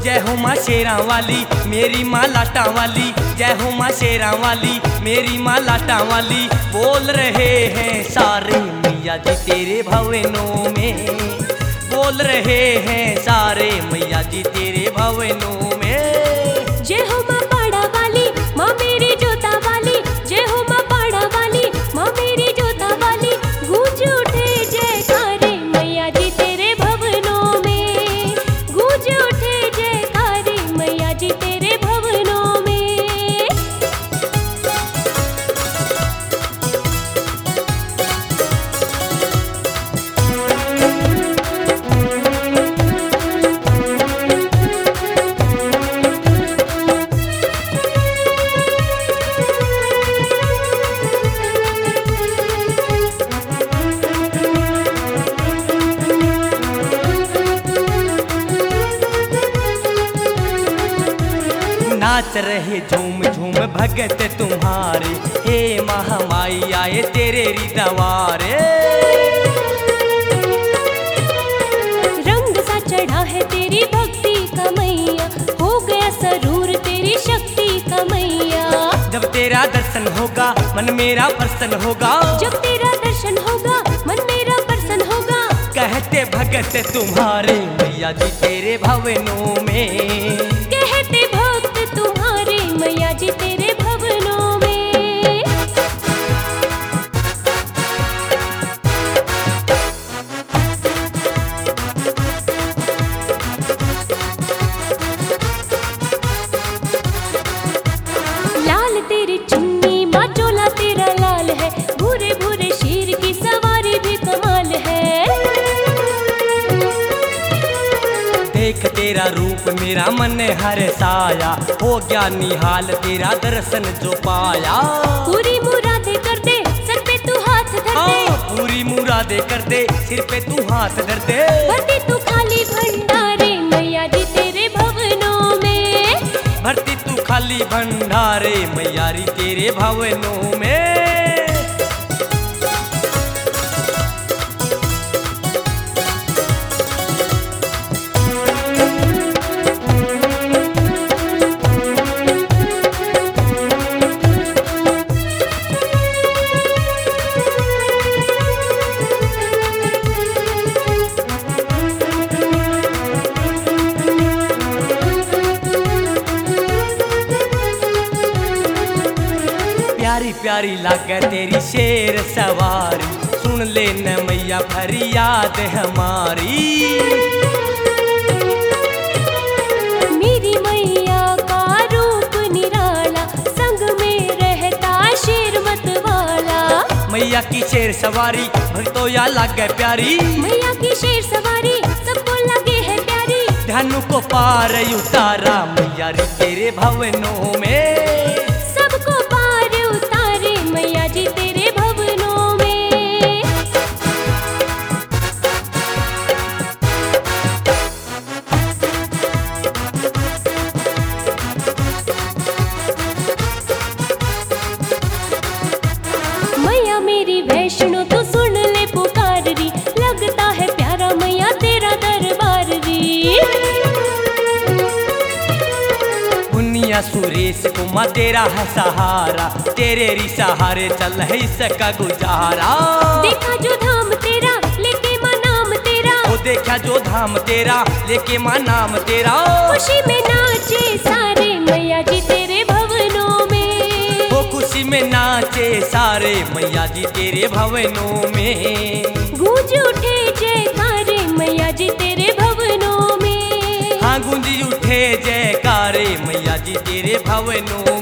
जय हो माँ शेरा वाली मेरी माँ लाटा वाली, जय हो माँ शेरा वाली मेरी माँ लाटा वाली। बोल रहे हैं सारे मैया जी तेरे भवनों में, बोल रहे हैं सारे मैया जी तेरे भवनों में। जय हो माँ पाड़ा वाली माँ मेरी जोता वाली, जय हो माँ पाड़ा वाली माँ मेरी जोता वाली। गूंज उठे जयकारे मैया जी तेरे भवनों में, गूंज उठे जयकारे मैया जी तेरे भवनों में। नाच रहे झूम झूम भगत तुम्हारे, हे महामाई आए तेरे रिदवारे। रंग सा चढ़ा है तेरी भक्ति का मैया, हो गया सरूर तेरी शक्ति का मैया। जब तेरा दर्शन होगा मन मेरा प्रसन्न होगा, जब तेरा दर्शन होगा मन मेरा प्रसन्न होगा। कहते भगत तुम्हारे मैया जी तेरे भवनों में, कहते भक्त तुम्हारे मैया जी तेरे भवनों में। लाल तेरी चुन्नी माँ चोला तेरा लाल है, भूरे भूरे शीर की सवारी भी कमाल है। देख तेरा रूप मेरा मन हर्षाया, हो गया निहाल तेरा दर्शन जो पाया। पूरी मुरादे कर दे सर पे तू हाथ धर दे, हाँ, पूरी मुरादे कर दे सिर पे तू हाथ धर दे। भरती तू खाली भंडारे मैया जी तेरे भवनों में, भरती तू खाली भंडारे मैया री तेरे भवनों में। प्यारी प्यारी लागे तेरी शेर सवारी, सुन ले न मैया फरियाद हमारी। मेरी मैया का रूप निराला, संग में रहता शेर मत वाला। मैया की शेर सवारी भक्तों या लागे प्यारी, मैया की शेर सवारी सबको लगे है प्यारी। धनु को पार उतारा मैया री तेरे भवनों में, सबको पार उतारे मैया जी तेरे भवनों में। मैया मेरी वैष्णो तो सुन ले पुकार री, लगता है प्यारा मैया तेरा दरबार री। पुनिया सुरेश को माँ तेरा है सहारा, तेरे री सहारे चल है इसका गुजारा। देखा जो धाम तेरा लेके माँ नाम तेरा, वो देखा जो धाम तेरा लेके माँ नाम तेरा। खुशी में नाचे सारे मैया जी तेरे भवनों में, वो खुशी में नाचे सारे मैया जी तेरे भवनों में। गूंज उठे जयकारे मैया जी तेरे भवनों में, हाँ गूंजी उठे जयकारे मैया जी तेरे भवनों